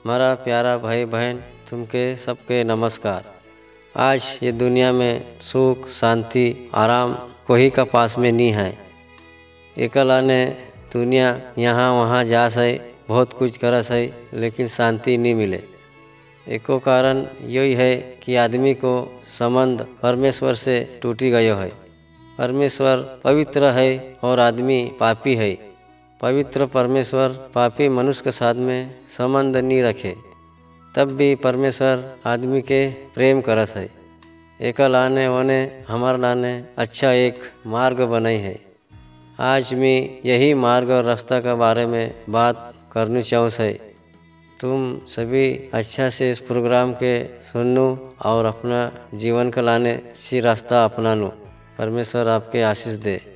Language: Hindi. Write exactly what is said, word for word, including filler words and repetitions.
हमारा प्यारा भाई बहन तुमके सबके नमस्कार। आज ये दुनिया में सुख शांति आराम कोई का पास में नहीं है। एकला ने दुनिया यहाँ वहाँ जा सही बहुत कुछ कर सही लेकिन शांति नहीं मिले। एको कारण यही है कि आदमी को संबंध परमेश्वर से टूटी गयो है। परमेश्वर पवित्र है और आदमी पापी है। पवित्र परमेश्वर पापी मनुष्य के साथ में संबंध नहीं रखे, तब भी परमेश्वर आदमी के प्रेम करत है। एक लाने वने हमार लाने अच्छा एक मार्ग बनाई है। आज मैं यही मार्ग और रास्ता के बारे में बात करनी चाहूँ है। तुम सभी अच्छा से इस प्रोग्राम के सुनो और अपना जीवन का लाने सी रास्ता अपना लो। परमेश्वर आपके आशीष दे।